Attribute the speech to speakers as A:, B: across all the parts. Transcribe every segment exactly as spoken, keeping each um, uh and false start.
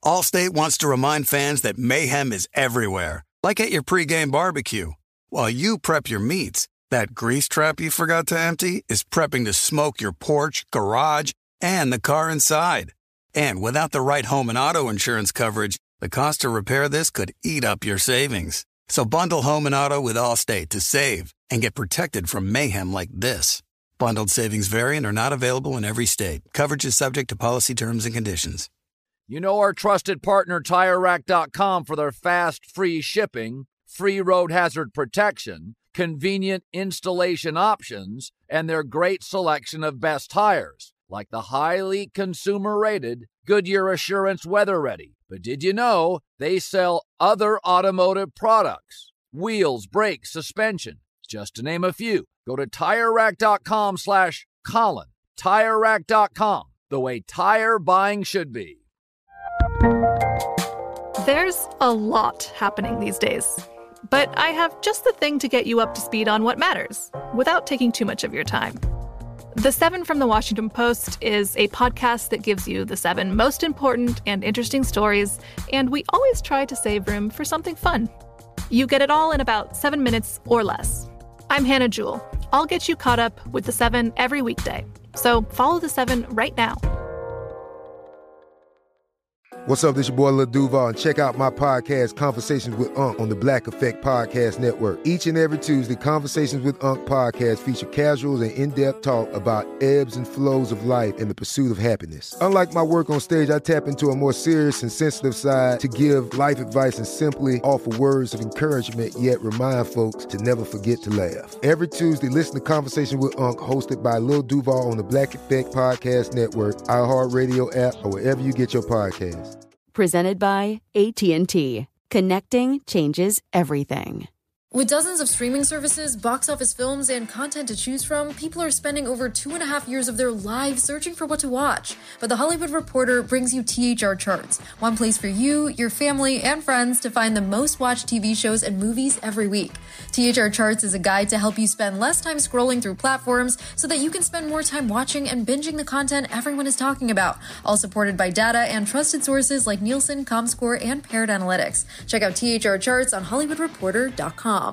A: Allstate wants to remind fans that mayhem is everywhere, like at your pregame barbecue. While you prep your meats, that grease trap you forgot to empty is prepping to smoke your porch, garage, and the car inside. And without the right home and auto insurance coverage, the cost to repair this could eat up your savings. So bundle home and auto with Allstate to save and get protected from mayhem like this. Bundled savings vary and are not available in every state. Coverage is subject to policy terms and conditions.
B: You know our trusted partner Tire Rack dot com for their fast, free shipping, free road hazard protection, convenient installation options, and their great selection of best tires, like the highly consumer-rated Goodyear Assurance Weather Ready. But did you know they sell other automotive products? Wheels, brakes, suspension, just to name a few. Go to Tire Rack dot com slash Colin. Tire Rack dot com, the way tire buying should be.
C: There's a lot happening these days, but I have just the thing to get you up to speed on what matters without taking too much of your time. The Seven from the Washington Post is a podcast that gives you the seven most important and interesting stories, and we always try to save room for something fun. You get it all in about seven minutes or less. I'm Hannah Jewell. I'll get you caught up with the Seven every weekday. So follow the Seven right now.
D: What's up, this your boy Lil Duval, and check out my podcast, Conversations with Unc, on the Black Effect Podcast Network. Each and every Tuesday, Conversations with Unc podcast feature casuals and in-depth talk about ebbs and flows of life and the pursuit of happiness. Unlike my work on stage, I tap into a more serious and sensitive side to give life advice and simply offer words of encouragement, yet remind folks to never forget to laugh. Every Tuesday, listen to Conversation with Unc, hosted by Lil Duval on the Black Effect Podcast Network, iHeartRadio app, or wherever you get your podcasts.
E: Presented by A T and T. Connecting changes everything.
F: With dozens of streaming services, box office films, and content to choose from, people are spending over two and a half years of their lives searching for what to watch. But The Hollywood Reporter brings you T H R Charts, one place for you, your family, and friends to find the most watched T V shows and movies every week. T H R Charts is a guide to help you spend less time scrolling through platforms so that you can spend more time watching and binging the content everyone is talking about, all supported by data and trusted sources like Nielsen, Comscore, and Paired Analytics. Check out T H R Charts on Hollywood Reporter dot com.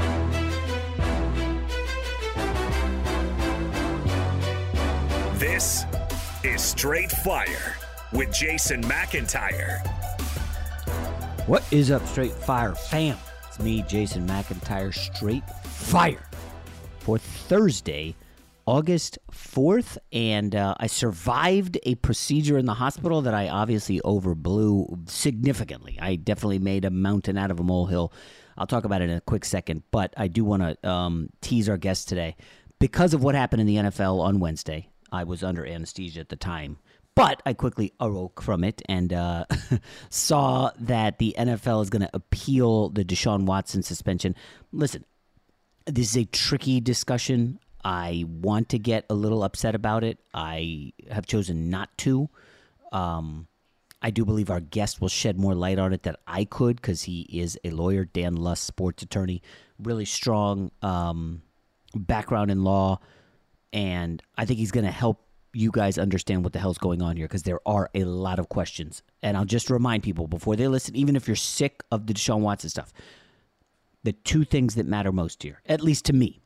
G: This is Straight Fire with Jason McIntyre.
H: What is up, Straight Fire fam? It's me, Jason McIntyre, Straight Fire, for Thursday, August fourth, and uh, I survived a procedure in the hospital that I obviously overblew significantly. I definitely made a mountain out of a molehill. I'll talk about it in a quick second, but I do want to um, tease our guest today. Because of what happened in the N F L on Wednesday, I was under anesthesia at the time, but I quickly awoke from it and uh, saw that the N F L is going to appeal the Deshaun Watson suspension. Listen, this is a tricky discussion. I want to get a little upset about it. I have chosen not to. Um, I do believe our guest will shed more light on it than I could because he is a lawyer, Dan Lust, sports attorney, really strong um, background in law, and I think he's going to help you guys understand what the hell's going on here because there are a lot of questions. And I'll just remind people before they listen, even if you're sick of the Deshaun Watson stuff, the two things that matter most here, at least to me,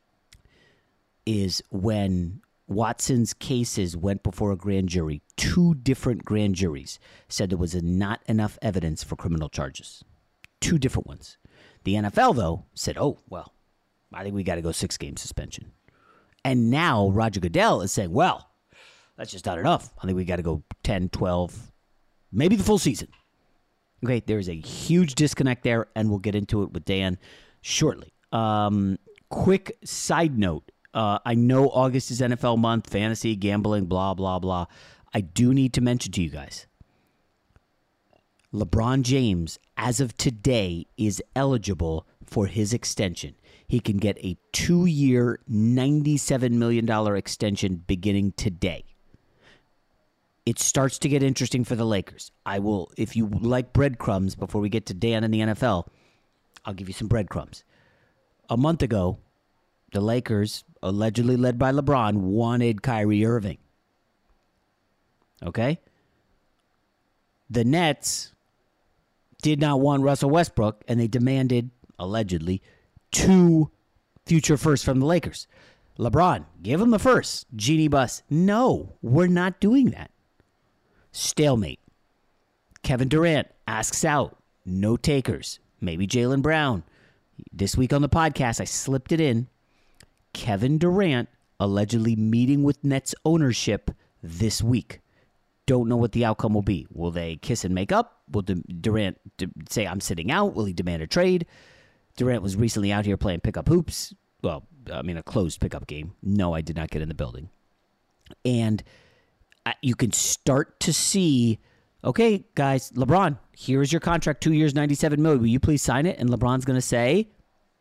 H: is when Watson's cases went before a grand jury, two different grand juries said there was not enough evidence for criminal charges. Two different ones. The N F L, though, said, oh, well, I think we got to go six-game suspension. And now Roger Goodell is saying, well, that's just not enough. I think we got to go ten, twelve, maybe the full season. Okay, there's a huge disconnect there, and we'll get into it with Dan shortly. Um, quick side note. Uh, I know August is N F L month, fantasy, gambling, blah, blah, blah. I do need to mention to you guys, LeBron James, as of today, is eligible for his extension. He can get a two-year, ninety-seven million dollars extension beginning today. It starts to get interesting for the Lakers. I will, if you like breadcrumbs before we get to Dan and the N F L, I'll give you some breadcrumbs. A month ago, the Lakers, allegedly led by LeBron, wanted Kyrie Irving. Okay? the Nets did not want Russell Westbrook, and they demanded, allegedly, two future firsts from the Lakers. LeBron, give him the first. Genie bus. No, we're not doing that. Stalemate. Kevin Durant asks out. No takers. Maybe Jaylen Brown. This week on the podcast, I slipped it in. Kevin Durant allegedly meeting with Nets ownership this week. Don't know what the outcome will be. Will they kiss and make up? Will Durant say, I'm sitting out? Will he demand a trade? Durant was recently out here playing pickup hoops. Well, I mean, a closed pickup game. No, I did not get in the building. And you can start to see, okay, guys, LeBron, here's your contract, two years, ninety-seven million dollars. Will you please sign it? And LeBron's going to say,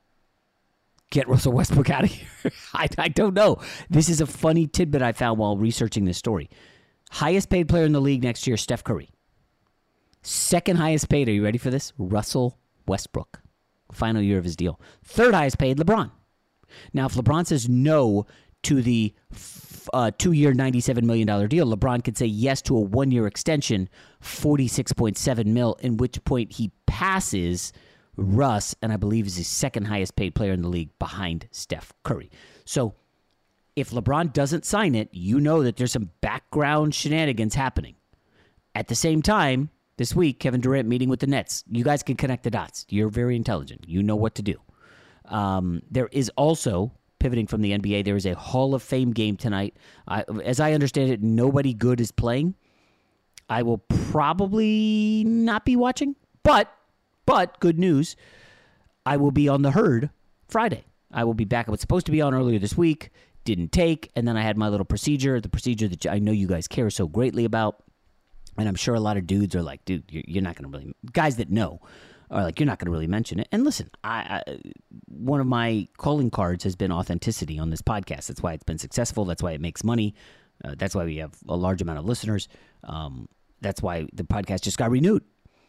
H: get Russell Westbrook out of here. I, I don't know. This is a funny tidbit I found while researching this story. Highest paid player in the league next year, Steph Curry. Second highest paid, are you ready for this? Russell Westbrook. Final year of his deal. Third highest paid, LeBron. Now, if LeBron says no to the uh, two-year, ninety-seven million dollars deal, LeBron could say yes to a one-year extension, forty-six point seven mil, in which point he passes Russ, and I believe is the second highest paid player in the league behind Steph Curry. So if LeBron doesn't sign it, you know that there's some background shenanigans happening. At the same time, this week, Kevin Durant meeting with the Nets. You guys can connect the dots. You're very intelligent. You know what to do. Um, there is also, pivoting from the N B A, there is a Hall of Fame game tonight. I, as I understand it, nobody good is playing. I will probably not be watching, but, but good news, I will be on the Herd Friday. I will be back. I was supposed to be on earlier this week. Didn't take, and then I had my little procedure, the procedure that I know you guys care so greatly about, and I'm sure a lot of dudes are like, dude, you're, you're not going to really, guys that know are like, you're not going to really mention it. And listen, I, I one of my calling cards has been authenticity on this podcast. That's why it's been successful. That's why it makes money. Uh, that's why we have a large amount of listeners. Um, that's why the podcast just got renewed.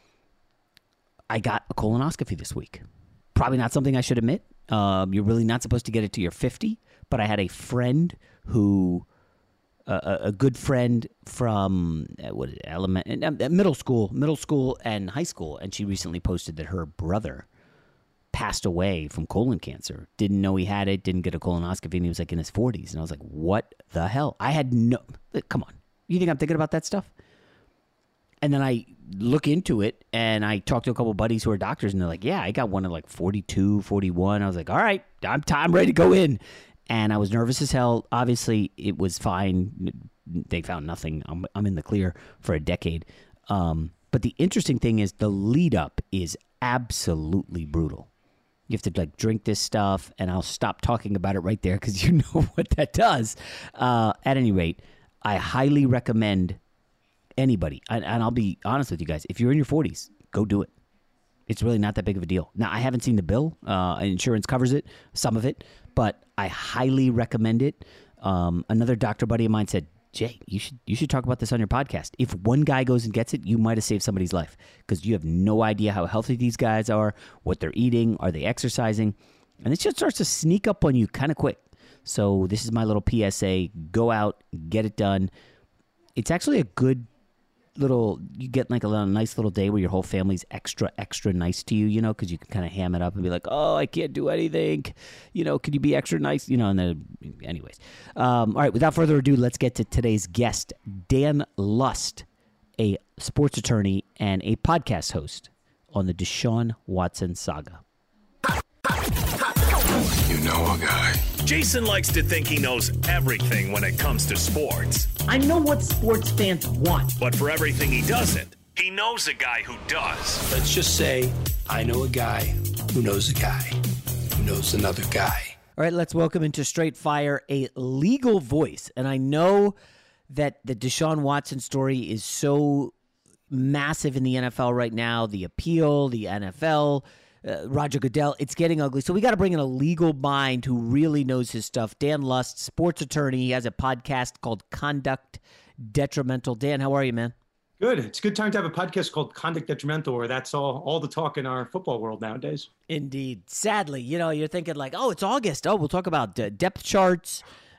H: I got a colonoscopy this week. Probably not something I should admit. Um, you're really not supposed to get it till you're fifty. But I had a friend who, uh, a good friend from uh, what is it, element, uh, middle school, middle school and high school, and she recently posted that her brother passed away from colon cancer. Didn't know he had it. Didn't get a colonoscopy, and he was like in his forties. And I was like, "What the hell?" I had no. Come on, you think I'm thinking about that stuff? And then I look into it, and I talked to a couple of buddies who are doctors, and they're like, "Yeah, I got one at like forty-two, forty-one." I was like, "All right, I'm time ready to go in." And I was nervous as hell. Obviously, it was fine. They found nothing. I'm, I'm in the clear for a decade. Um, but the interesting thing is the lead up is absolutely brutal. You have to like drink this stuff, and I'll stop talking about it right there because you know what that does. Uh, at any rate, I highly recommend anybody, and, and I'll be honest with you guys, if you're in your forties, go do it. It's really not that big of a deal. Now, I haven't seen the bill. Uh, insurance covers it, some of it, but I highly recommend it. Um, another doctor buddy of mine said, Jay, you should you should talk about this on your podcast. If one guy goes and gets it, you might have saved somebody's life because you have no idea how healthy these guys are, what they're eating, are they exercising, and it just starts to sneak up on you kind of quick. So this is my little P S A. Go out, get it done. It's actually a good little, you get like a little, nice little day where your whole family's extra, extra nice to you, you know, because you can kind of ham it up and be like, oh, I can't do anything. You know, could you be extra nice? You know, and then anyways. Um, all right, without further ado, let's get to today's guest, Dan Lust, a sports attorney and a podcast host on the Deshaun Watson saga.
G: You know a guy. Jason likes to think he knows everything when it comes to sports.
I: I know what sports fans want.
G: But for everything he doesn't, he knows a guy who does.
J: Let's just say I know a guy who knows a guy who knows another guy.
H: All right, let's welcome into Straight Fire a legal voice. And I know that the Deshaun Watson story is so massive in the N F L right now. The appeal, the N F L, uh, Roger Goodell, it's getting ugly. So we got to bring in a legal mind who really knows his stuff. Dan Lust, sports attorney. He has a podcast called Conduct Detrimental. Dan, how are you, man?
K: Good. It's a good time to have a podcast called Conduct Detrimental, where that's all, all the talk in our football world nowadays.
H: Indeed. Sadly, you know, you're thinking like, oh, it's August. Oh, we'll talk about uh, depth charts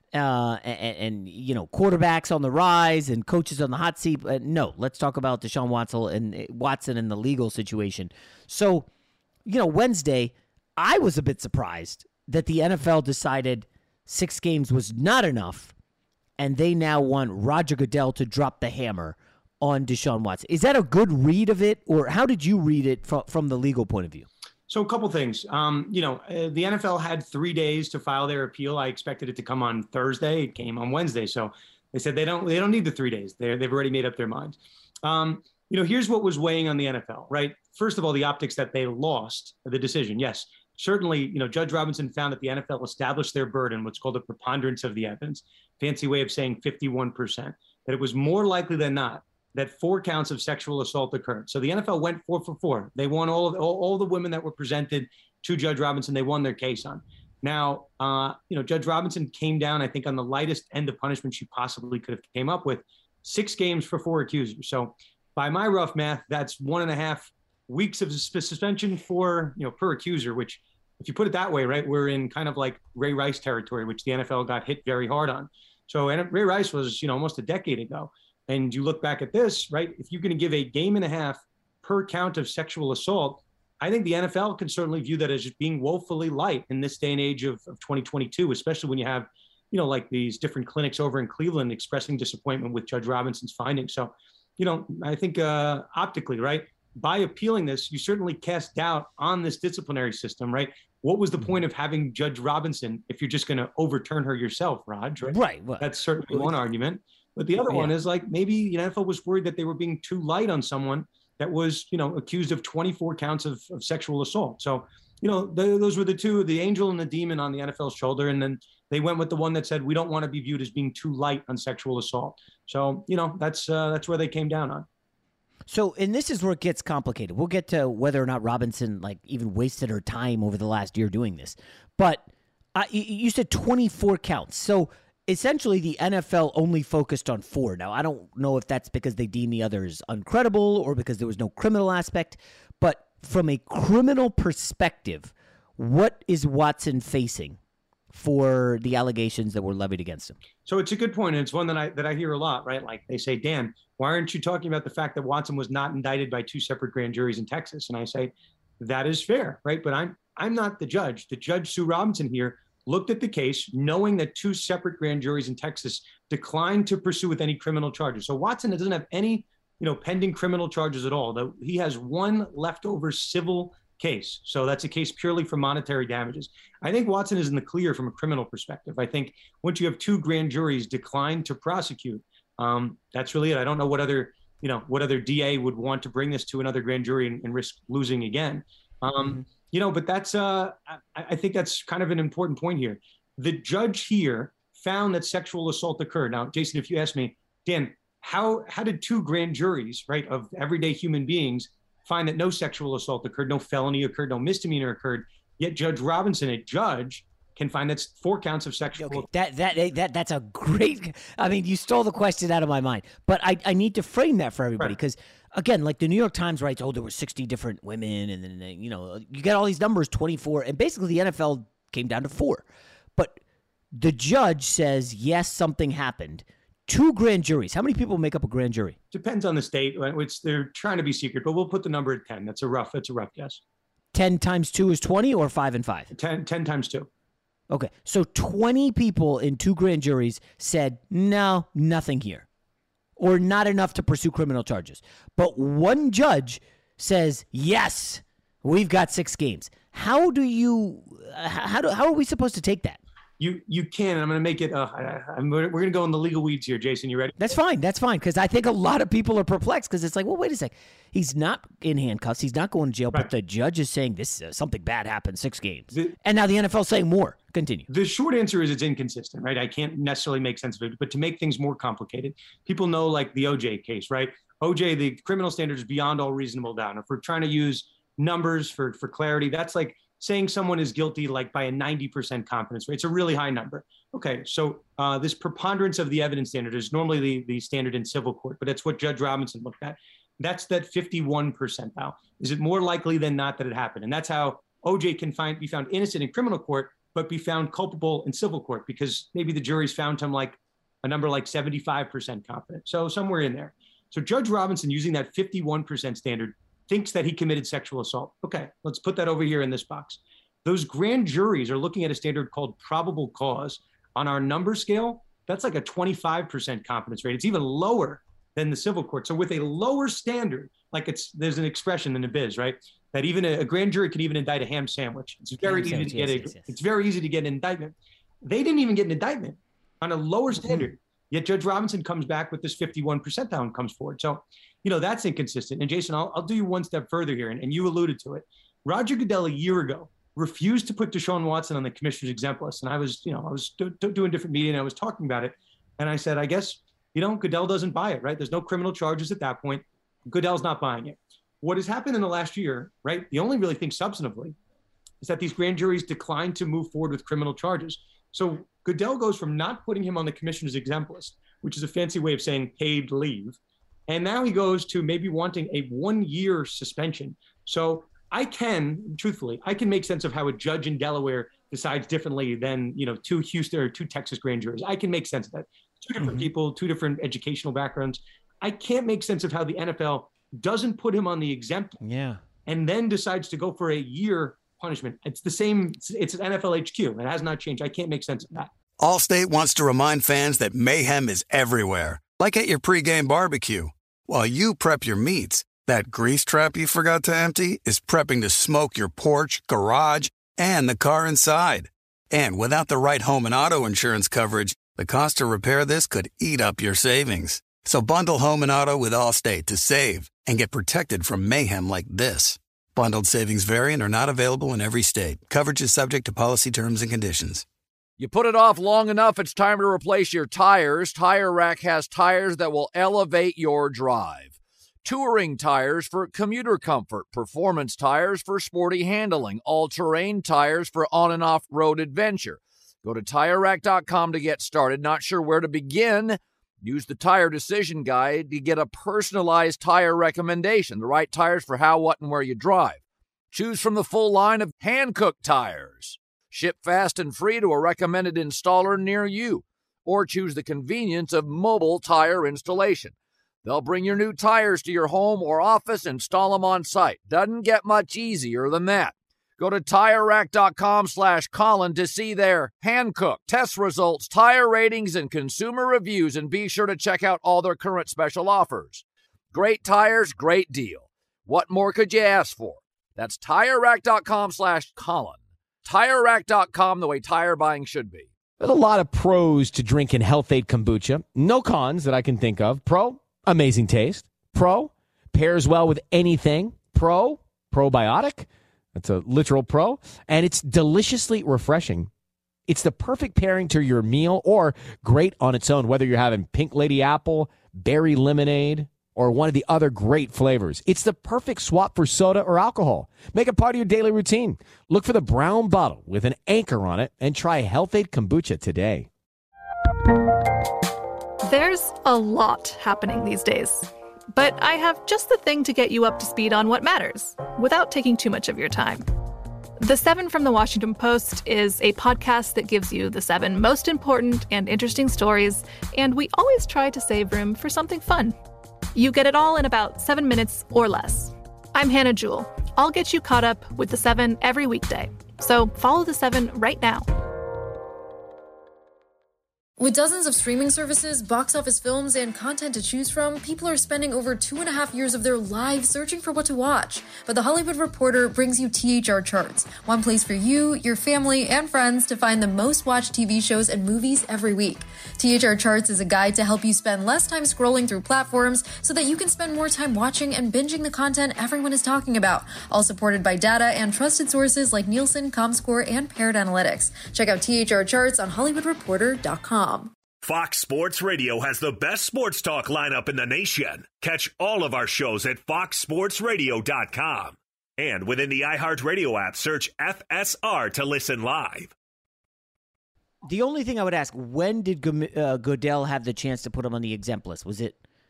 H: uh, and, and, you know, quarterbacks on the rise and coaches on the hot seat. Uh, no, let's talk about Deshaun Watson and Watson and the legal situation. So, you know, Wednesday, I was a bit surprised that the N F L decided six games was not enough, and they now want Roger Goodell to drop the hammer on Deshaun Watson. Is that a good read of it, or how did you read it from, from the legal point of view?
K: So a couple things. Um, you know, uh, the N F L had three days to file their appeal. I expected it to come on Thursday. It came on Wednesday. So they said they don't they don't need the three days. They're, they've already made up their minds. Um, you know, here's what was weighing on the N F L, right? First of all, the optics that they lost the decision. Yes, certainly, you know, Judge Robinson found that the N F L established their burden, what's called a preponderance of the evidence, fancy way of saying fifty-one percent, that it was more likely than not that four counts of sexual assault occurred. So the N F L went four for four. They won all of all, all the women that were presented to Judge Robinson. They won their case on. Now, uh, you know, Judge Robinson came down, I think, on the lightest end of punishment she possibly could have came up with, six games for four accusers. So by my rough math, that's one and a half weeks of suspension for, you know, per accuser, which if you put it that way, right, we're in kind of like Ray Rice territory, which the N F L got hit very hard on. So and Ray Rice was, you know, almost a decade ago. And you look back at this, right, if you're going to give a game and a half per count of sexual assault, I think the N F L can certainly view that as being woefully light in this day and age of, of twenty twenty-two, especially when you have, you know, like these different clinics over in Cleveland expressing disappointment with Judge Robinson's findings. So, you know, I think uh, optically, right, by appealing this, you certainly cast doubt on this disciplinary system, right? What was the point of having Judge Robinson if you're just going to overturn her yourself, Raj? Right.
H: Right. Well,
K: that's certainly one argument. But the other
H: yeah.
K: one is like maybe the N F L was worried that they were being too light on someone that was, you know, accused of twenty-four counts of, of sexual assault. So, you know, the, those were the two, the angel and the demon on the N F L's shoulder. And then they went with the one that said, we don't want to be viewed as being too light on sexual assault. So, you know, that's uh, that's where they came down on.
H: So, and this is where it gets complicated. We'll get to whether or not Robinson, like, even wasted her time over the last year doing this. But uh, you said twenty-four counts. So, essentially, the N F L only focused on four. Now, I don't know if that's because they deem the others uncredible or because there was no criminal aspect. But from a criminal perspective, what is Watson facing for the allegations that were levied against him?
K: So it's a good point, and it's one that I that I hear a lot, right? Like they say, Dan, why aren't you talking about the fact that Watson was not indicted by two separate grand juries in Texas? And I say, that is fair, right? But I'm I'm not the judge. The judge, Sue Robinson here, looked at the case knowing that two separate grand juries in Texas declined to pursue with any criminal charges. So Watson doesn't have any, you know, pending criminal charges at all. Though he has one leftover civil case. So that's a case purely for monetary damages. I think Watson is in the clear from a criminal perspective. I think once you have two grand juries decline to prosecute, um, that's really it. I don't know what other, you know, what other D A would want to bring this to another grand jury and, and risk losing again. Um, mm-hmm. You know, but that's, uh, I, I think that's kind of an important point here. The judge here found that sexual assault occurred. Now, Jason, if you ask me, Dan, how how did two grand juries, right, of everyday human beings find that no sexual assault occurred, no felony occurred, no misdemeanor occurred, yet Judge Robinson, a judge, can find that's four counts of sexual
H: okay, that that that that's a great, I mean, you stole the question out of my mind, but I, I need to frame that for everybody because, right. again, like the New York Times writes, oh, there were sixty different women, and then, you know, you get all these numbers, twenty-four, and basically the N F L came down to four. But the judge says, yes, something happened. Two grand juries. How many people make up a grand jury?
K: Depends on the state. It's, they're trying to be secret, but we'll put the number at ten. That's a rough, that's a rough guess.
H: ten times two is twenty or five and five?
K: ten, ten times two.
H: Okay. So twenty people in two grand juries said, no, nothing here, or not enough to pursue criminal charges. But one judge says, yes, we've got six games. How do you, how do, how are we supposed to take that?
K: You you can, and I'm going to make it, uh, I'm, we're going to go in the legal weeds here, Jason. You ready?
H: That's fine. That's fine, because I think a lot of people are perplexed because it's like, well, wait a sec. He's not in handcuffs. He's not going to jail, right. But the judge is saying this uh, something bad happened, six games. The, and now the N F L is saying more. Continue.
K: The short answer is it's inconsistent, right? I can't necessarily make sense of it, but to make things more complicated, people know like the O J case, right? O J, the criminal standard is beyond all reasonable doubt. If we're trying to use numbers for, for clarity, that's like saying someone is guilty like by a ninety percent confidence rate. It's a really high number. Okay, so uh, this preponderance of the evidence standard is normally the, the standard in civil court, but that's what Judge Robinson looked at. That's that fifty-one percentile. Is it more likely than not that it happened? And that's how O J can find be found innocent in criminal court, but be found culpable in civil court because maybe the jury's found him like a number like seventy-five percent confident. So somewhere in there. So Judge Robinson, using that fifty-one percent standard, thinks that he committed sexual assault. Okay, let's put that over here in this box. Those grand juries are looking at a standard called probable cause. On our number scale, that's like a twenty-five percent confidence rate. It's even lower than the civil court. So with a lower standard, like it's there's an expression in the biz, right? That even a, a grand jury can even indict a ham sandwich. It's very ham easy sandwich, to get yes, a, yes, yes. It's very easy to get an indictment. They didn't even get an indictment on a lower standard. Mm-hmm. Yet Judge Robinson comes back with this fifty-one percentile and comes forward. So, you know, that's inconsistent. And Jason, I'll, I'll do you one step further here, and, and you alluded to it. Roger Goodell a year ago refused to put Deshaun Watson on the commissioner's exempt list. And I was, you know, I was do, do, doing a different meeting and I was talking about it. And I said, I guess, you know, Goodell doesn't buy it, right? There's no criminal charges at that point. Goodell's not buying it. What has happened in the last year, right? The only really thing substantively is that these grand juries declined to move forward with criminal charges. So Goodell goes from not putting him on the commissioner's exempt list, which is a fancy way of saying paid leave. And now he goes to maybe wanting a one-year suspension. So I can, truthfully, I can make sense of how a judge in Delaware decides differently than, you know, two Houston or two Texas grand juries. I can make sense of that. Two different mm-hmm. people, two different educational backgrounds. I can't make sense of how the N F L doesn't put him on the exempt
L: yeah.
K: and then decides to go for a year punishment. It's the same. It's, it's an N F L H Q. It has not changed. I can't make sense of that.
A: Allstate wants to remind fans that mayhem is everywhere, like at your pregame barbecue. While you prep your meats, that grease trap you forgot to empty is prepping to smoke your porch, garage, and the car inside. And without the right home and auto insurance coverage, the cost to repair this could eat up your savings. So bundle home and auto with Allstate to save and get protected from mayhem like this. Bundled savings vary and are not available in every state. Coverage is subject to policy terms and conditions.
B: You put it off long enough, it's time to replace your tires. Tire Rack has tires that will elevate your drive. Touring tires for commuter comfort, performance tires for sporty handling, all-terrain tires for on- and off-road adventure. Go to Tire Rack dot com to get started. Not sure where to begin? Use the Tire Decision Guide to get a personalized tire recommendation, the right tires for how, what, and where you drive. Choose from the full line of hand-cooked tires. Ship fast and free to a recommended installer near you. Or choose the convenience of mobile tire installation. They'll bring your new tires to your home or office, install them on site. Doesn't get much easier than that. Go to Tire Rack dot com slash Colin to see their hand-cooked test results, tire ratings, and consumer reviews, and be sure to check out all their current special offers. Great tires, great deal. What more could you ask for? That's Tire Rack dot com slash Colin. Tire Rack dot com, the way tire buying should be.
L: There's a lot of pros to drinking Health-Ade kombucha. No cons that I can think of. Pro, amazing taste. Pro, pairs well with anything. Pro, probiotic. That's a literal pro. And it's deliciously refreshing. It's the perfect pairing to your meal or great on its own, whether you're having pink lady apple, berry lemonade, or one of the other great flavors. It's the perfect swap for soda or alcohol. Make it part of your daily routine. Look for the brown bottle with an anchor on it and try Health-Ade kombucha today.
C: There's a lot happening these days. But I have just the thing to get you up to speed on what matters, without taking too much of your time. The Seven from the Washington Post is a podcast that gives you the seven most important and interesting stories, and we always try to save room for something fun. You get it all in about seven minutes or less. I'm Hannah Jewell. I'll get you caught up with the Seven every weekday. So follow the Seven right now.
F: With dozens of streaming services, box office films, and content to choose from, people are spending over two and a half years of their lives searching for what to watch. But The Hollywood Reporter brings you T H R Charts, one place for you, your family, and friends to find the most watched T V shows and movies every week. T H R Charts is a guide to help you spend less time scrolling through platforms so that you can spend more time watching and binging the content everyone is talking about, all supported by data and trusted sources like Nielsen, ComScore, and Paired Analytics. Check out T H R Charts on Hollywood Reporter dot com.
G: Fox Sports Radio has the best sports talk lineup in the nation. Catch all of our shows at fox sports radio dot com. And within the iHeartRadio app, search F S R to listen live.
H: The only thing I would ask, when did uh, Goodell have the chance to put him on the exempt list? Was it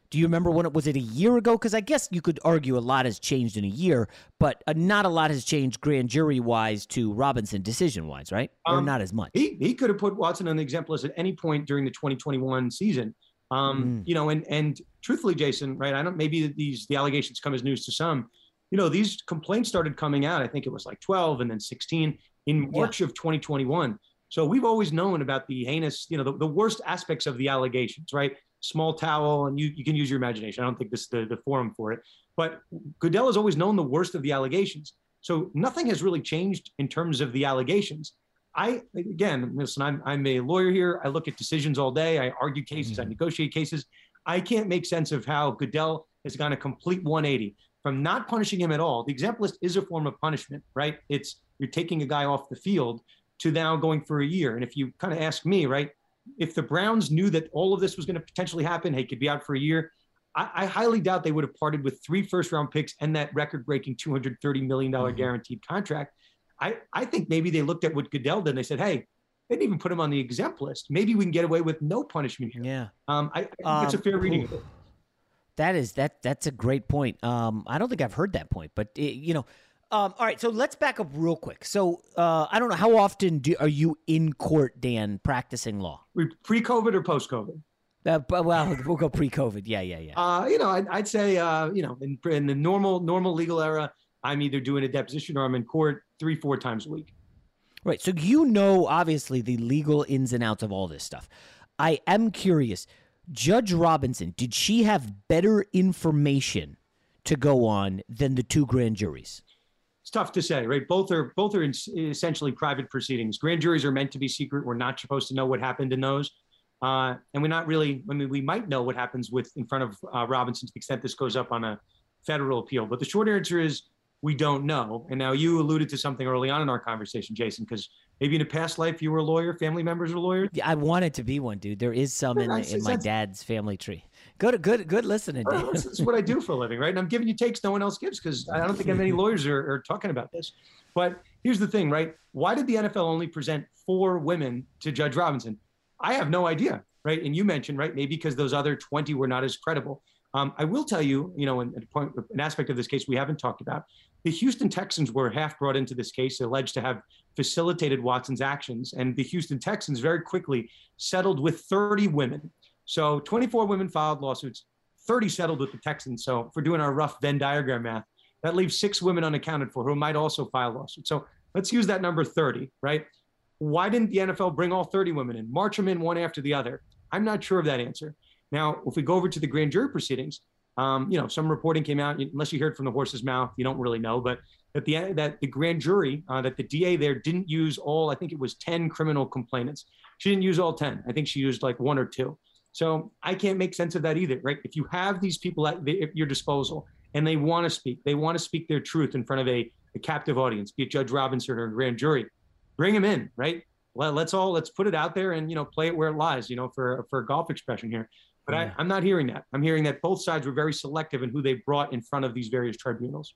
H: Do you remember when it was it a year ago? Because I guess you could argue a lot has changed in a year, but uh, not a lot has changed grand jury wise to Robinson decision wise, right? Or
K: Um,
H: not as much.
K: He he could have put Watson on the exempt list at any point during the twenty twenty-one season. Um,
H: Mm.
K: You know, and and truthfully, Jason, right? I don't. Maybe these the allegations come as news to some. You know, these complaints started coming out. I think it was like twelve and then sixteen in March of twenty twenty-one. So we've always known about the heinous, you know, the, the worst aspects of the allegations, right? Small towel, and you you can use your imagination. I don't think this is the, the forum for it. But Goodell has always known the worst of the allegations. So nothing has really changed in terms of the allegations. I, again, listen, I'm, I'm a lawyer here. I look at decisions all day. I argue cases. Mm-hmm. I negotiate cases. I can't make sense of how Goodell has gone a complete one eighty from not punishing him at all. The exempt list is a form of punishment, right? It's you're taking a guy off the field to now going for a year. And if you kind of ask me, right, if the Browns knew that all of this was going to potentially happen, he could be out for a year, I, I highly doubt they would have parted with three first-round picks and that record-breaking two hundred thirty million dollars mm-hmm. guaranteed contract. I, I think maybe they looked at what Goodell did and they said, hey, they didn't even put him on the exempt list. Maybe we can get away with no punishment here.
H: Yeah.
K: Um, I, I think
H: um,
K: it's a fair reading of it.
H: That is that. That's a great point. Um, I don't think I've heard that point, but it, you know, um, all right. So let's back up real quick. So uh, I don't know how often do, are you in court, Dan, practicing law?
K: Pre-COVID or post-COVID?
H: Uh, well, we'll go pre-COVID. Yeah, yeah, yeah.
K: Uh, you know, I'd, I'd say, uh, you know, in, in the normal normal legal era, I'm either doing a deposition or I'm in court three, four times a week.
H: Right. So you know, obviously, the legal ins and outs of all this stuff. I am curious. Judge Robinson, did she have better information to go on than the two grand juries?
K: It's tough to say, right? Both are both are essentially private proceedings. Grand juries are meant to be secret. We're not supposed to know what happened in those. Uh, and we're not really, I mean, we might know what happens with in front of uh, Robinson to the extent this goes up on a federal appeal. But the short answer is we don't know. And now you alluded to something early on in our conversation, Jason, because maybe in a past life you were a lawyer, family members are lawyers.
H: Yeah, I wanted to be one, dude. There is some in, in my dad's family tree. Good, good, good listening, Dan.
K: This is what I do for a living, right? And I'm giving you takes no one else gives because I don't think many lawyers are, are talking about this. But here's the thing, right? Why did the N F L only present four women to Judge Robinson? I have no idea, right? And you mentioned, right, maybe because those other twenty were not as credible. Um, I will tell you, you know, an, point, an aspect of this case we haven't talked about. The Houston Texans were half brought into this case, alleged to have facilitated Watson's actions. And the Houston Texans very quickly settled with thirty women. So twenty-four women filed lawsuits, thirty settled with the Texans. So if we're doing our rough Venn diagram math, that leaves six women unaccounted for who might also file lawsuits. So let's use that number thirty, right? Why didn't the N F L bring all thirty women in, march them in one after the other? I'm not sure of that answer. Now, if we go over to the grand jury proceedings, um, you know, some reporting came out, unless you hear it from the horse's mouth, you don't really know, but that the that the grand jury, uh, that the D A there didn't use all, I think it was ten criminal complainants. She didn't use all ten. I think she used like one or two. So I can't make sense of that either, right? If you have these people at, at your disposal and they want to speak, they want to speak their truth in front of a, a captive audience, be it Judge Robinson or a grand jury, bring them in, right? Well, let's all, let's put it out there and, you know, play it where it lies, you know, for, for a golf expression here. But yeah. I, I'm not hearing that. I'm hearing that both sides were very selective in who they brought in front of these various tribunals.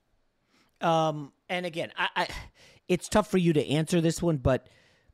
H: Um, and again, I, I, it's tough for you to answer this one, but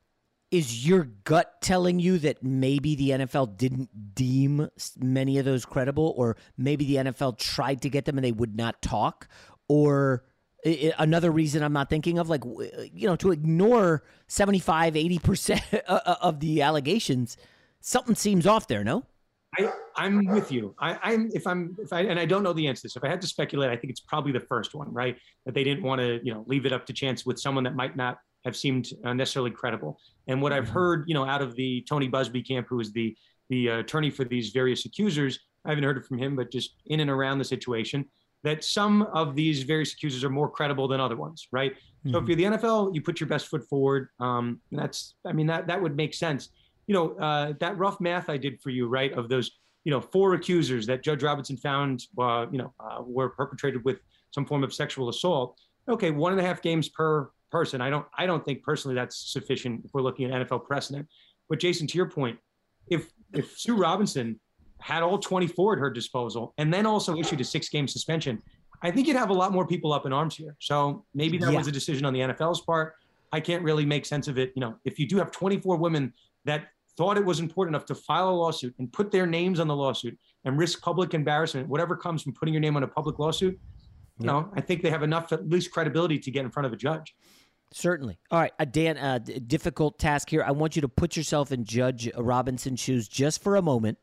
H: is your gut telling you that maybe the N F L didn't deem many of those credible, or maybe the N F L tried to get them and they would not talk? Or another reason I'm not thinking of, like, you know, to ignore seventy-five, eighty percent of the allegations, something seems off there, no?
K: I, I'm with you. I, I'm if I'm if I and I don't know the answer to this. If I had to speculate, I think it's probably the first one, right? That they didn't want to, you know, leave it up to chance with someone that might not have seemed uh, necessarily credible. And what I've heard, you know, out of the Tony Busby camp, who is the the uh, attorney for these various accusers, I haven't heard it from him, but just in and around the situation, that some of these various accusers are more credible than other ones, right? Mm-hmm. So if you're the N F L, you put your best foot forward. Um, that's, I mean, that that would make sense. You know, uh, that rough math I did for you, right, of those, you know, four accusers that Judge Robinson found, uh, you know, uh, were perpetrated with some form of sexual assault. Okay, one and a half games per person. I don't, I don't think personally that's sufficient if we're looking at N F L precedent. But Jason, to your point, if if Sue Robinson had all twenty-four at her disposal and then also issued a six-game suspension, I think you'd have a lot more people up in arms here. So maybe that yeah. was a decision on the N F L's part. I can't really make sense of it. You know, if you do have twenty-four women that thought it was important enough to file a lawsuit and put their names on the lawsuit, and risk public embarrassment, whatever comes from putting your name on a public lawsuit, you
H: Yeah.
K: know, I think they have enough, at least credibility to get in front of a judge.
H: Certainly. All right, uh, Dan, uh, d- difficult task here. I want you to put yourself in Judge Robinson's shoes just for a moment.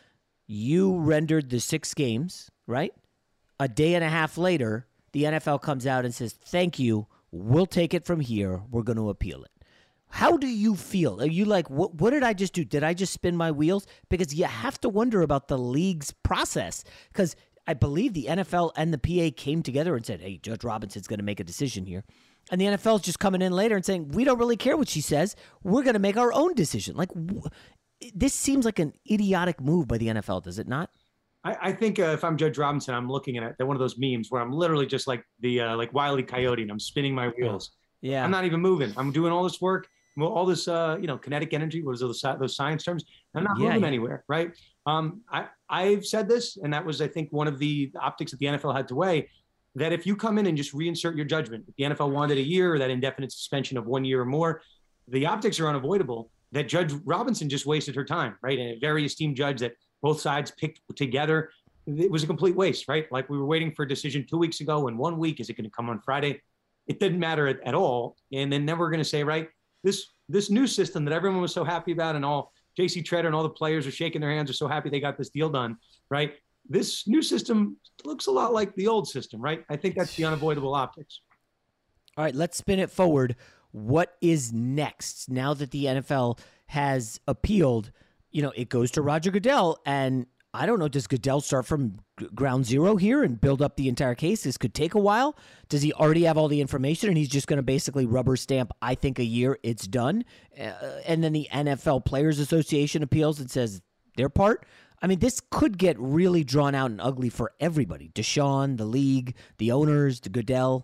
H: You rendered the six games, right? A day and a half later, the N F L comes out and says, thank you, we'll take it from here, we're going to appeal it. How do you feel? Are you like, what, what did I just do? Did I just spin my wheels? Because you have to wonder about the league's process. Because I believe the N F L and the P A came together and said, hey, Judge Robinson's going to make a decision here. And the N F L is just coming in later and saying, we don't really care what she says. We're going to make our own decision. Like, w- this seems like an idiotic move by the N F L, does it not?
K: I, I think uh, if I'm Judge Robinson, I'm looking at it, one of those memes where I'm literally just like the uh, like Wile E. Coyote and I'm spinning my wheels.
H: Yeah.
K: I'm not even moving. I'm doing all this work, all this, uh, you know, kinetic energy. What is those, those science terms? I'm not
H: Yeah,
K: moving
H: yeah.
K: anywhere, right? Um, I, I've said this, and that was, I think, one of the optics that the N F L had to weigh, that if you come in and just reinsert your judgment, if the N F L wanted a year or that indefinite suspension of one year or more, the optics are unavoidable that Judge Robinson just wasted her time, right? And a very esteemed judge that both sides picked together. It was a complete waste, right? Like we were waiting for a decision two weeks ago and one week, is it going to come on Friday? It didn't matter at, at all. And then never going to say, right, this this new system that everyone was so happy about and all J C Treader and all the players are shaking their hands, are so happy they got this deal done, right? This new system looks a lot like the old system, right? I think that's the unavoidable optics.
H: All right, let's spin it forward. What is next? Now that the N F L has appealed, you know, it goes to Roger Goodell, and I don't know, does Goodell start from g- ground zero here and build up the entire case? This could take a while. Does he already have all the information and he's just going to basically rubber stamp, I think a year, it's done? Uh, and then the N F L Players Association appeals and says their part? I mean, this could get really drawn out and ugly for everybody. Deshaun, the league, the owners, the Goodell.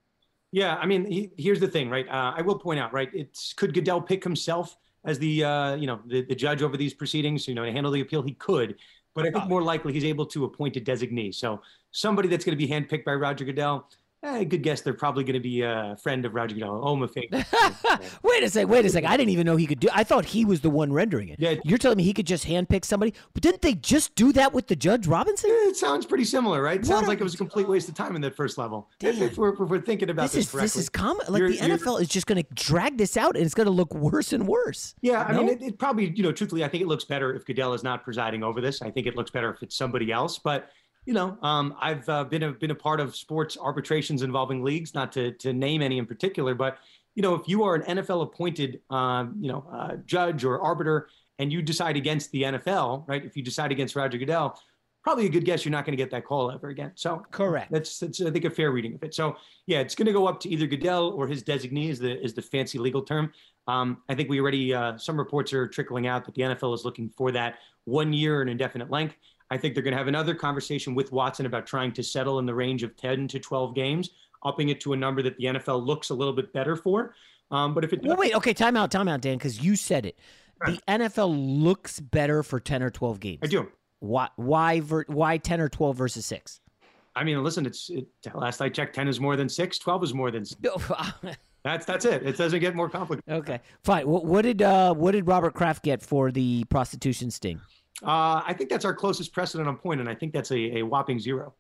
K: Yeah, I mean, he, here's the thing, right? Uh, I will point out, right? It's could Goodell pick himself as the, uh, you know, the, the judge over these proceedings, you know, to handle the appeal? He could, but I think more likely he's able to appoint a designee. So somebody that's going to be handpicked by Roger Goodell. Eh, good guess. They're probably going to be a friend of Roger Goodell. Oh, my favorite.
H: Wait a second. Wait a second. I didn't even know he could do. I thought he was the one rendering it.
K: Yeah.
H: You're telling me he could just handpick somebody, but didn't they just do that with the Judge Robinson?
K: It sounds pretty similar, right? It
H: What
K: sounds
H: a-
K: like it was a complete waste of time in that first level. If,
H: Dan.
K: if, we're, if we're thinking about
H: This
K: this,
H: is
K: correctly.
H: this is common. Like
K: You're-
H: the N F L is just going to drag this out, and it's going to look worse and worse.
K: Yeah, I
H: No?
K: mean, it, it probably, you know, truthfully, I think it looks better if Goodell is not presiding over this. I think it looks better if it's somebody else. But, you know, um, I've uh, been a been a part of sports arbitrations involving leagues, not to to name any in particular, but you know, if you are an N F L appointed, um, you know, uh, judge or arbiter, and you decide against the N F L, right? If you decide against Roger Goodell, probably a good guess you're not going to get that call ever again. So
H: Correct.
K: That's that's I think a fair reading of it. So yeah, it's going to go up to either Goodell or his designee is the is the fancy legal term. Um, I think we already uh, some reports are trickling out that the N F L is looking for that one year and indefinite length. I think they're going to have another conversation with Watson about trying to settle in the range of ten to twelve games, upping it to a number that the N F L looks a little bit better for. Um, but if it
H: Well, wait. Okay, time out, time out, Dan, because you said it. The N F L looks better for ten or twelve games.
K: I do.
H: Why? Why? Ver, why ten or twelve versus six?
K: I mean, listen, it's it, last I checked, ten is more than six, twelve is more than six. That's that's it. It doesn't get more complicated.
H: Okay, fine. What, what did uh, what did Robert Kraft get for the prostitution sting?
K: Uh, I think that's our closest precedent on point, and I think that's a, a whopping zero.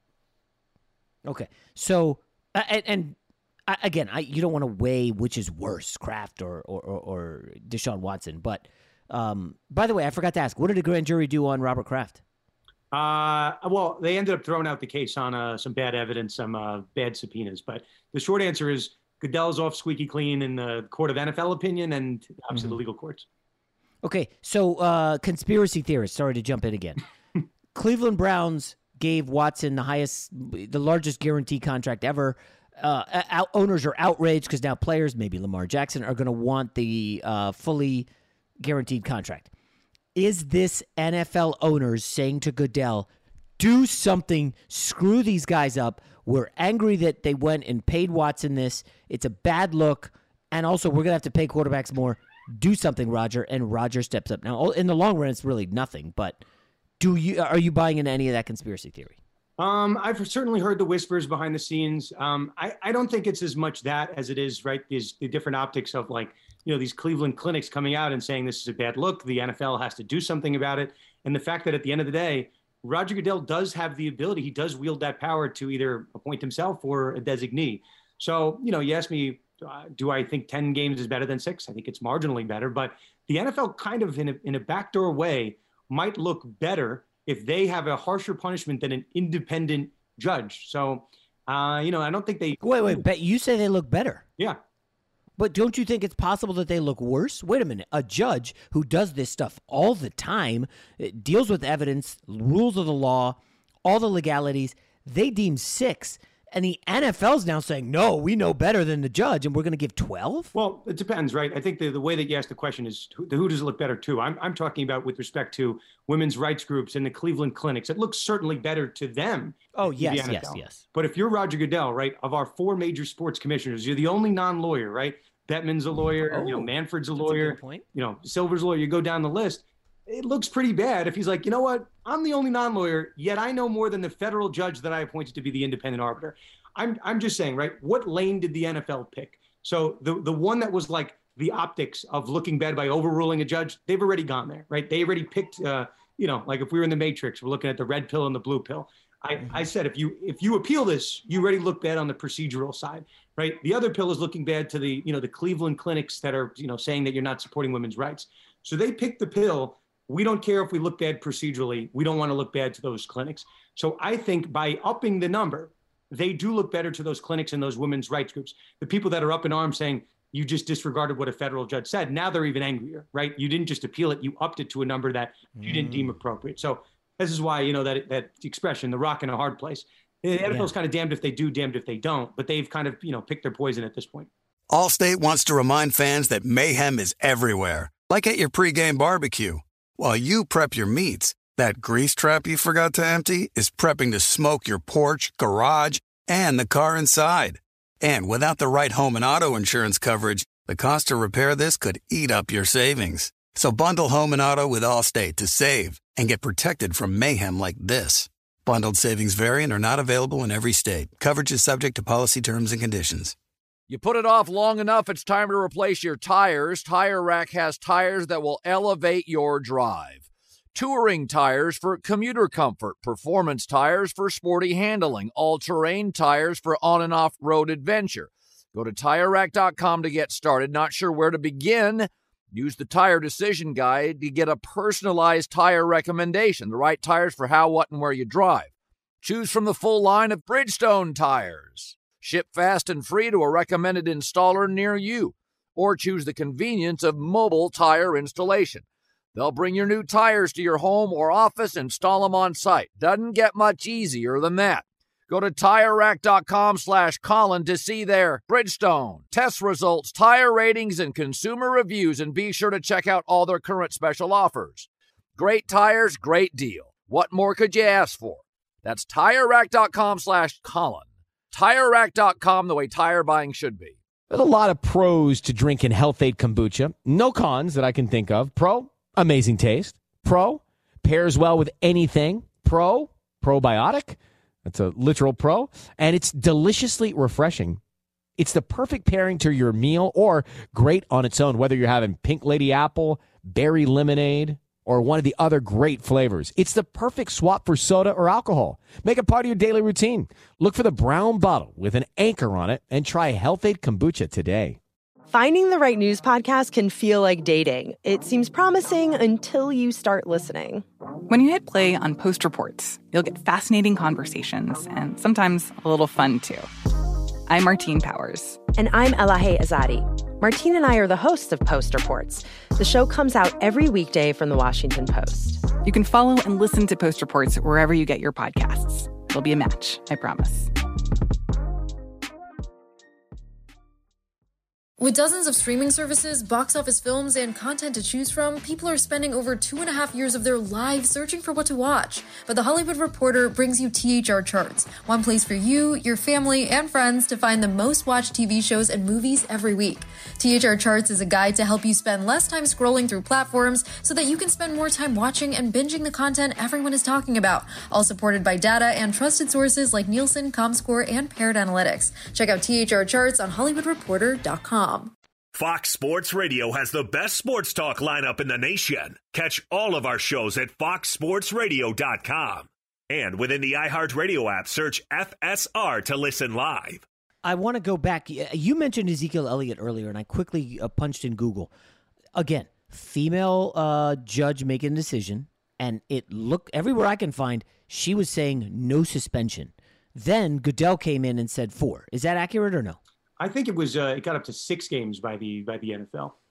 H: Okay, so uh, and, and uh, again, I you don't want to weigh which is worse, Kraft or or, or, or Deshaun Watson. But um, by the way, I forgot to ask, what did the grand jury do on Robert Kraft?
K: Uh, well, they ended up throwing out the case on uh, some bad evidence, some uh, bad subpoenas. But the short answer is Goodell's off squeaky clean in the court of N F L opinion and obviously
H: Mhm.
K: the legal courts.
H: Okay, so uh, conspiracy theorists. Sorry to jump in again. Cleveland Browns gave Watson the highest, the largest guarantee contract ever. Uh, out, owners are outraged because now players, maybe Lamar Jackson, are going to want the uh, fully guaranteed contract. Is this N F L owners saying to Goodell, do something, screw these guys up? We're angry that they went and paid Watson this. It's a bad look. And also, we're going to have to pay quarterbacks more. Do something, Roger. And Roger steps up. Now, in the long run, it's really nothing. But do you are you buying into any of that conspiracy theory?
K: Um, I've certainly heard the whispers behind the scenes. Um, I, I don't think it's as much that as it is, right, these the different optics of like, you know, these Cleveland clinics coming out and saying this is a bad look. The N F L has to do something about it. And the fact that at the end of the day, Roger Goodell does have the ability. He does wield that power to either appoint himself or a designee. So, you know, you ask me, uh, do I think ten games is better than six? I think it's marginally better. But the N F L kind of in a, in a backdoor way might look better if they have a harsher punishment than an independent judge. So, uh, you know, I don't think they...
H: Wait, wait, but you say they look better.
K: Yeah.
H: But don't you think it's possible that they look worse? Wait a minute. A judge who does this stuff all the time, deals with evidence, rules of the law, all the legalities, they deem six. And the N F L's now saying, no, we know better than the judge, and we're going to give twelve?
K: Well, it depends, right? I think the, the way that you asked the question is, who, who does it look better to? I'm, I'm talking about with respect to women's rights groups and the Cleveland clinics. It looks certainly better to them.
H: Oh, yes, yes, yes.
K: But if you're Roger Goodell, right, of our four major sports commissioners, you're the only non-lawyer, right? Bettman's a lawyer,
H: Oh,
K: you know, Manfred's a
H: that's a
K: lawyer,
H: good point.
K: you know, Silver's a lawyer. You go down the list. It looks pretty bad if he's like, you know what? I'm the only non-lawyer, yet I know more than the federal judge that I appointed to be the independent arbiter. I'm I'm just saying, right? What lane did the N F L pick? So the the one that was like the optics of looking bad by overruling a judge, they've already gone there, right? They already picked, uh, you know, like if we were in the Matrix, we're looking at the red pill and the blue pill. I, mm-hmm. I said, if you if you appeal this, you already look bad on the procedural side, right? The other pill is looking bad to the, you know, the Cleveland clinics that are, you know, saying that you're not supporting women's rights. So they picked the pill. We don't care if we look bad procedurally. We don't want to look bad to those clinics. So I think by upping the number, they do look better to those clinics and those women's rights groups. The people that are up in arms saying, you just disregarded what a federal judge said, now they're even angrier, right? You didn't just appeal it, you upped it to a number that you mm. didn't deem appropriate. So this is why, you know, that that expression, the rock in a hard place. The N F L's yeah. kind of damned if they do, damned if they don't, but they've kind of, you know, picked their poison at this point.
A: Allstate wants to remind fans that mayhem is everywhere, like at your pregame barbecue. While you prep your meats, that grease trap you forgot to empty is prepping to smoke your porch, garage, and the car inside. And without the right home and auto insurance coverage, the cost to repair this could eat up your savings. So bundle home and auto with Allstate to save and get protected from mayhem like this. Bundled savings vary and are not available in every state. Coverage is subject to policy terms and conditions.
B: You put it off long enough, it's time to replace your tires. Tire Rack has tires that will elevate your drive. Touring tires for commuter comfort, performance tires for sporty handling, all-terrain tires for on- and off-road adventure. Go to Tire Rack dot com to get started. Not sure where to begin? Use the Tire Decision Guide to get a personalized tire recommendation, the right tires for how, what, and where you drive. Choose from the full line of Bridgestone tires. Ship fast and free to a recommended installer near you. Or choose the convenience of mobile tire installation. They'll bring your new tires to your home or office, install them on site. Doesn't get much easier than that. Go to Tire Rack dot com slash Colin to see their Bridgestone test results, tire ratings, and consumer reviews, and be sure to check out all their current special offers. Great tires, great deal. What more could you ask for? That's Tire Rack dot com slash Colin. Tire Rack dot com, the way tire buying should be.
L: There's a lot of pros to drinking Health-Ade Kombucha. No cons that I can think of. Pro, amazing taste. Pro, pairs well with anything. Pro, probiotic. That's a literal pro. And it's deliciously refreshing. It's the perfect pairing to your meal or great on its own, whether you're having pink lady apple, berry lemonade, or one of the other great flavors. It's the perfect swap for soda or alcohol. Make it part of your daily routine. Look for the brown bottle with an anchor on it and try Health-Ade Kombucha today.
M: Finding the right news podcast can feel like dating. It seems promising until you start listening.
N: When you hit play on Post Reports, you'll get fascinating conversations and sometimes a little fun, too. I'm Martine Powers.
M: And I'm Elahe Azadi. Martine and I are the hosts of Post Reports. The show comes out every weekday from The Washington Post.
N: You can follow and listen to Post Reports wherever you get your podcasts. It'll be a match, I promise.
F: With dozens of streaming services, box office films, and content to choose from, people are spending over two and a half years of their lives searching for what to watch. But The Hollywood Reporter brings you T H R Charts, one place for you, your family, and friends to find the most watched T V shows and movies every week. T H R Charts is a guide to help you spend less time scrolling through platforms so that you can spend more time watching and binging the content everyone is talking about, all supported by data and trusted sources like Nielsen, Comscore, and Paired Analytics. Check out T H R Charts on Hollywood Reporter dot com.
G: Fox Sports Radio has the best sports talk lineup in the nation. Catch all of our shows at fox sports radio dot com. And within the iHeartRadio app, search F S R to listen live.
H: I want to go back. You mentioned Ezekiel Elliott earlier, and I quickly uh, punched in Google. Again, female uh, judge making a decision, and it looked everywhere I can find, she was saying no suspension. Then Goodell came in and said four. Is that accurate or no?
K: I think it was. Uh, it got up to six games by the by the N F L.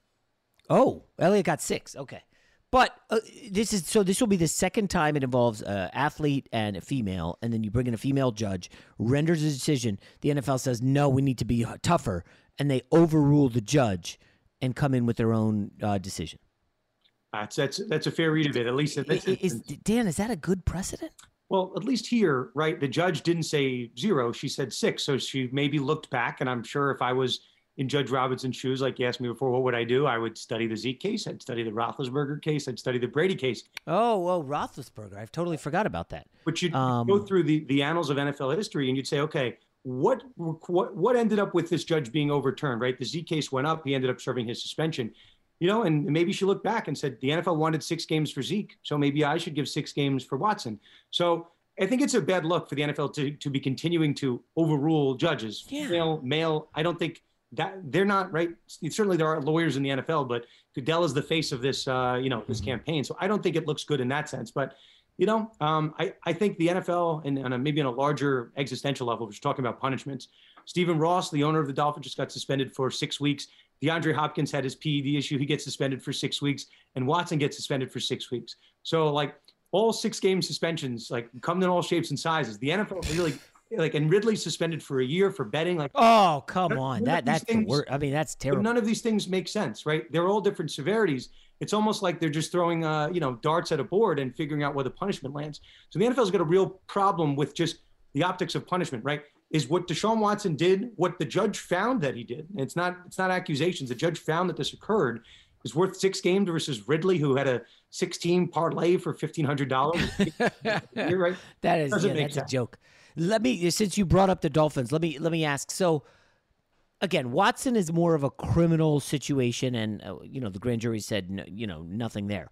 H: Oh, Elliott got six. Okay. But uh, this is so. This will be the second time it involves an athlete and a female, and then you bring in a female judge, renders a decision. The N F L says no, we need to be tougher, and they overrule the judge and come in with their own uh, decision.
K: That's that's that's a fair read of it. At least in this
H: is, Dan, is that a good precedent?
K: Well, at least here, right? The judge didn't say zero; she said six. So she maybe looked back, and I'm sure if I was in Judge Robinson's shoes, like you asked me before, what would I do? I would study the Zeke case. I'd study the Roethlisberger case. I'd study the Brady case.
H: Oh, oh, Roethlisberger. I've totally forgot about that.
K: But you'd
H: um,
K: go through the, the annals of N F L history and you'd say, okay, what, what, what ended up with this judge being overturned, right? The Zeke case went up. He ended up serving his suspension. You know, and maybe she looked back and said, the N F L wanted six games for Zeke, so maybe I should give six games for Watson. So I think it's a bad look for the N F L to, to be continuing to overrule judges.
H: Yeah.
K: Female, male, I don't think that they're not right. Certainly there are lawyers in the N F L, but Goodell is the face of this, uh, you know, this mm-hmm. campaign. So I don't think it looks good in that sense. But, you know, um, I, I think the N F L, and, and maybe on a larger existential level, we're talking about punishments. Stephen Ross, the owner of the Dolphins, just got suspended for six weeks. DeAndre Hopkins had his P E D issue. He gets suspended for six weeks. And Watson gets suspended for six weeks. So, like, all six-game suspensions, like, come in all shapes and sizes. The N F L really... Like, and Ridley suspended for a year for betting. Like,
H: oh, come on, that that's things, the word. I mean, that's terrible.
K: None of these things make sense, right? They're all different severities. It's almost like they're just throwing, uh, you know, darts at a board and figuring out where the punishment lands. So the N F L's got a real problem with just the optics of punishment, right? Is what Deshaun Watson did, what the judge found that he did. And it's not, it's not accusations. The judge found that this occurred. Is worth six games versus Ridley, who had a sixteen parlay for fifteen hundred dollars. You're right.
H: That is, yeah, that's sense. a joke. Let me, since you brought up the Dolphins, let me let me ask. So, again, Watson is more of a criminal situation, and uh, you know the grand jury said no, you know nothing there.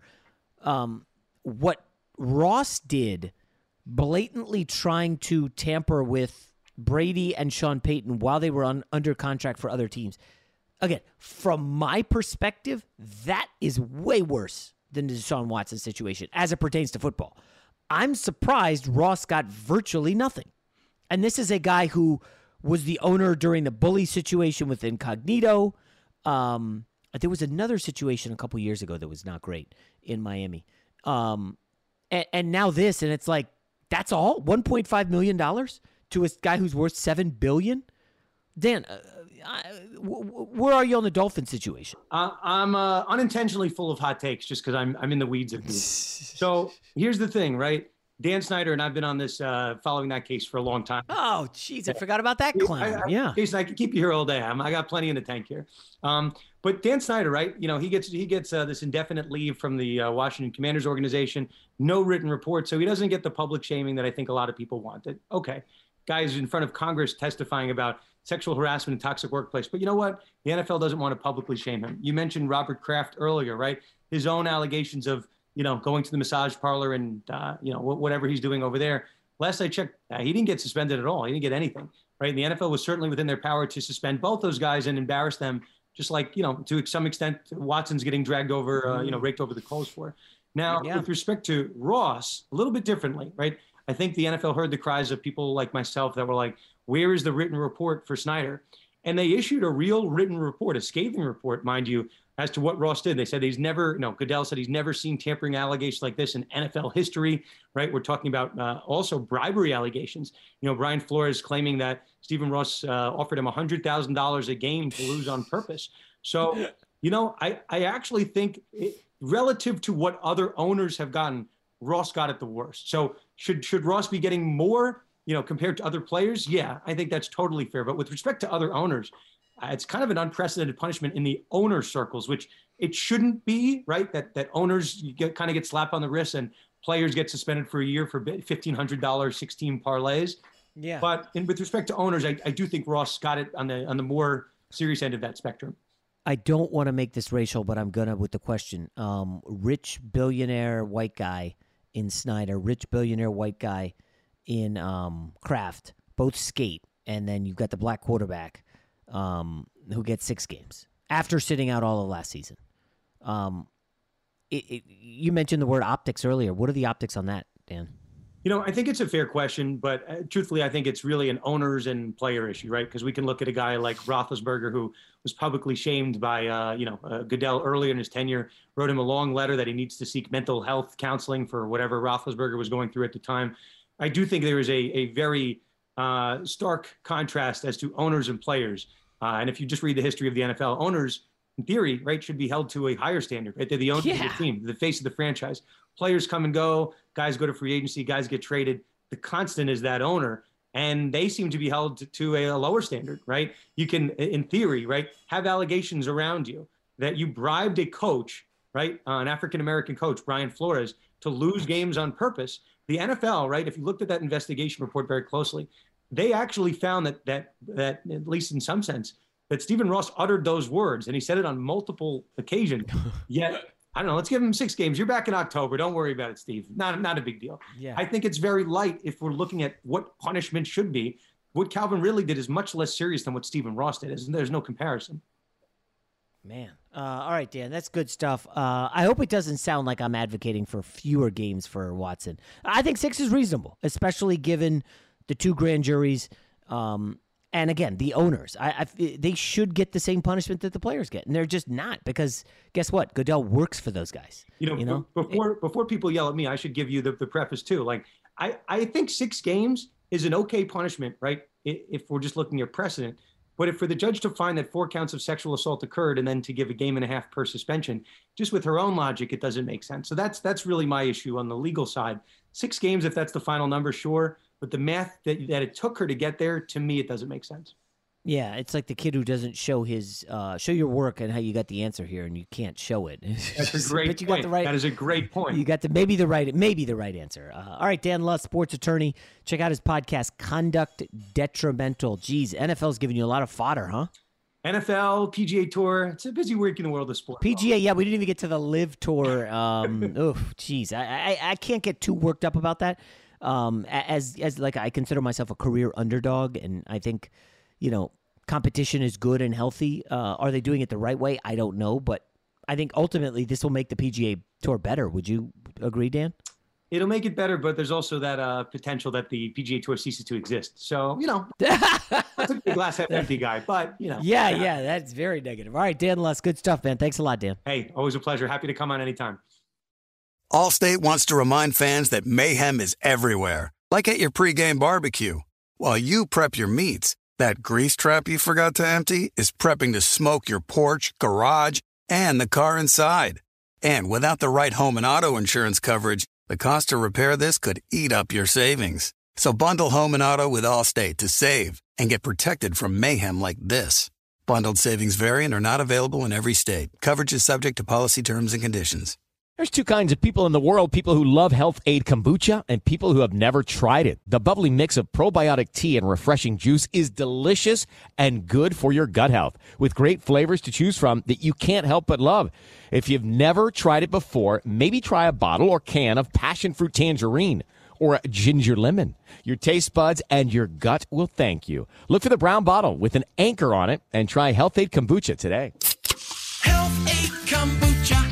H: Um, what Ross did, blatantly trying to tamper with Brady and Sean Payton while they were on, under contract for other teams. Again, from my perspective, that is way worse than the Deshaun Watson situation as it pertains to football. I'm surprised Ross got virtually nothing. And this is a guy who was the owner during the bully situation with Incognito. Um, there was another situation a couple years ago that was not great in Miami. Um, and, and now this, and it's like, that's all? one point five million dollars to a guy who's worth seven billion dollars? Dan, uh, I, w- w- where are you on the Dolphin situation?
K: Uh, I'm uh, unintentionally full of hot takes just because I'm I'm in the weeds of these. So here's the thing, right? Dan Snyder and I've been on this, uh, following that case for a long time.
H: Oh, jeez, I forgot about that clown.
K: I, I,
H: yeah,
K: Jason, I can keep you here all day. I'm, I got plenty in the tank here. Um, but Dan Snyder, right? You know, he gets he gets uh, this indefinite leave from the uh, Washington Commanders organization, no written report, so he doesn't get the public shaming that I think a lot of people wanted. Okay, guys in front of Congress testifying about sexual harassment and toxic workplace. But you know what? The N F L doesn't want to publicly shame him. You mentioned Robert Kraft earlier, right? His own allegations of, you know, going to the massage parlor and, uh, you know, whatever he's doing over there. Last I checked, uh, he didn't get suspended at all. He didn't get anything, right? And the N F L was certainly within their power to suspend both those guys and embarrass them, just like, you know, to some extent, Watson's getting dragged over, uh, you know, raked over the coals for. Now, yeah. with respect to Ross, a little bit differently, right? I think the N F L heard the cries of people like myself that were like, where is the written report for Snyder? And they issued a real written report, a scathing report, mind you, as to what Ross did. They said he's never, no, Goodell said he's never seen tampering allegations like this in N F L history, right? We're talking about uh, also bribery allegations. You know, Brian Flores claiming that Stephen Ross uh, offered him one hundred thousand dollars a game to lose on purpose. So, you know, I, I actually think it, relative to what other owners have gotten, Ross got it the worst. So should should Ross be getting more, you know, compared to other players? Yeah, I think that's totally fair. But with respect to other owners, uh, it's kind of an unprecedented punishment in the owner circles, which it shouldn't be, right? That that owners you get, kind of get slapped on the wrist and players get suspended for a year for fifteen hundred dollars, sixteen parlays.
H: Yeah.
K: But in, with respect to owners, I, I do think Ross got it on the on the more serious end of that spectrum.
H: I don't want to make this racial, but I'm gonna with the question. Um, rich billionaire white guy in Snyder, rich billionaire white guy in um, Kraft, both skate, and then you've got the black quarterback um, who gets six games after sitting out all of last season. Um, it, it, you mentioned the word optics earlier. What are the optics on that, Dan?
K: You know, I think it's a fair question, but uh, truthfully, I think it's really an owners and player issue, right? Because we can look at a guy like Roethlisberger, who was publicly shamed by, uh, you know, uh, Goodell earlier in his tenure, wrote him a long letter that he needs to seek mental health counseling for whatever Roethlisberger was going through at the time. I do think there is a, a very uh, stark contrast as to owners and players. Uh, and if you just read the history of the N F L, owners, in theory, right, should be held to a higher standard, right? They're the owners yeah. of the team, the face of the franchise. Players come and go, guys go to free agency, guys get traded. The constant is that owner, and they seem to be held to, to a, a lower standard, right? You can, in theory, right, have allegations around you that you bribed a coach, right, uh, an African-American coach, Brian Flores, to lose games on purpose. The N F L, right, if you looked at that investigation report very closely, they actually found that, that, that at least in some sense, that Stephen Ross uttered those words, and he said it on multiple occasions, yet I don't know. Let's give him six games. You're back in October. Don't worry about it, Steve. Not, not a big deal.
H: Yeah.
K: I think it's very light if we're looking at what punishment should be. What Calvin Ridley did is much less serious than what Stephen Ross did. There's no comparison.
H: Man. Uh, all right, Dan, that's good stuff. Uh, I hope it doesn't sound like I'm advocating for fewer games for Watson. I think six is reasonable, especially given the two grand juries. Um, And again, the owners, I, I, they should get the same punishment that the players get, and they're just not, because guess what? Goodell works for those guys.
K: You know,
H: you know?
K: before it, before people yell at me, I should give you the, the preface too. Like, I, I think six games is an okay punishment, right? If we're just looking at precedent. But if for the judge to find that four counts of sexual assault occurred and then to give a game and a half per suspension, just with her own logic, it doesn't make sense. So that's that's really my issue on the legal side. Six games, if that's the final number, sure. But the math that, that it took her to get there, to me, it doesn't make sense.
H: Yeah, it's like the kid who doesn't show his uh, show your work and how you got the answer here, and you can't show it.
K: That's a great
H: but you
K: point.
H: Got the right,
K: that is a great point.
H: You got the maybe the right maybe the right answer. Uh, all right, Dan Lutz, sports attorney. Check out his podcast, Conduct Detrimental. Geez, N F L's giving you a lot of fodder, huh?
K: N F L, P G A Tour. It's a busy week in the world of sport.
H: P G A, yeah, we didn't even get to the Live Tour. Um, oh, geez, I, I I can't get too worked up about that. Um, as as like I consider myself a career underdog, and I think, you know, competition is good and healthy. Uh, are they doing it the right way? I don't know, but I think ultimately this will make the P G A Tour better. Would you agree, Dan?
K: It'll make it better, but there's also that uh, potential that the P G A Tour ceases to exist. So, you know, that's a glass half empty guy, but, you know.
H: Yeah, yeah, that's very negative. All right, Dan Lutz, good stuff, man. Thanks a lot, Dan.
K: Hey, always a pleasure. Happy to come on anytime.
A: Allstate wants to remind fans that mayhem is everywhere, like at your pregame barbecue. While you prep your meats, that grease trap you forgot to empty is prepping to smoke your porch, garage, and the car inside. And without the right home and auto insurance coverage, the cost to repair this could eat up your savings. So bundle home and auto with Allstate to save and get protected from mayhem like this. Bundled savings vary and are not available in every state. Coverage is subject to policy terms and conditions.
L: There's two kinds of people in the world, people who love Health Aid Kombucha and people who have never tried it. The bubbly mix of probiotic tea and refreshing juice is delicious and good for your gut health, with great flavors to choose from that you can't help but love. If you've never tried it before, maybe try a bottle or can of passion fruit tangerine or a ginger lemon. Your taste buds and your gut will thank you. Look for the brown bottle with an anchor on it and try Health Aid Kombucha today.
O: Health Aid Kombucha.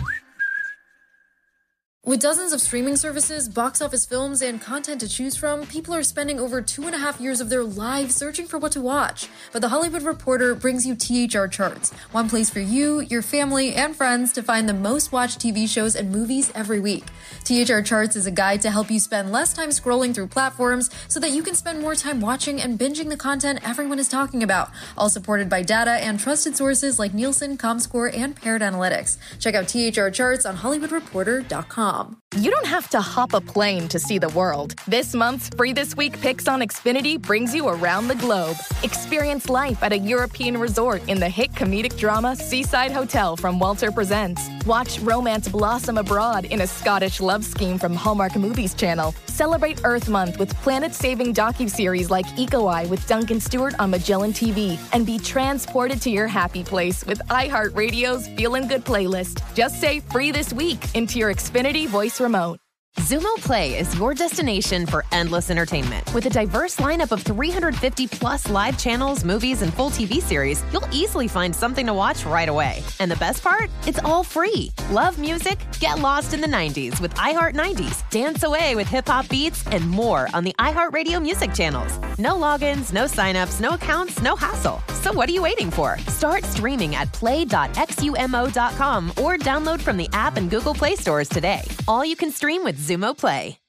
F: With dozens of streaming services, box office films, and content to choose from, people are spending over two and a half years of their lives searching for what to watch. But The Hollywood Reporter brings you T H R Charts, one place for you, your family, and friends to find the most watched T V shows and movies every week. T H R Charts is a guide to help you spend less time scrolling through platforms so that you can spend more time watching and binging the content everyone is talking about, all supported by data and trusted sources like Nielsen, Comscore, and Paired Analytics. Check out T H R Charts on Hollywood Reporter dot com.
P: You don't have to hop a plane to see the world. This month's Free This Week Picks on Xfinity brings you around the globe. Experience life at a European resort in the hit comedic drama Seaside Hotel from Walter Presents. Watch romance blossom abroad in a Scottish love scheme from Hallmark Movies Channel. Celebrate Earth Month with planet-saving docuseries like Eco Eye with Duncan Stewart on Magellan T V. And be transported to your happy place with iHeartRadio's Feelin' Good playlist. Just say Free This Week into your Xfinity voice remote.
Q: Xumo Play is your destination for endless entertainment. With a diverse lineup of three hundred fifty plus live channels, movies, and full T V series, you'll easily find something to watch right away. And the best part? It's all free. Love music? Get lost in the nineties with iHeart nineties, dance away with hip-hop beats, and more on the iHeartRadio music channels. No logins, no signups, no accounts, no hassle. So what are you waiting for? Start streaming at play dot xumo dot com or download from the app and Google Play stores today. All you can stream with Xumo Play.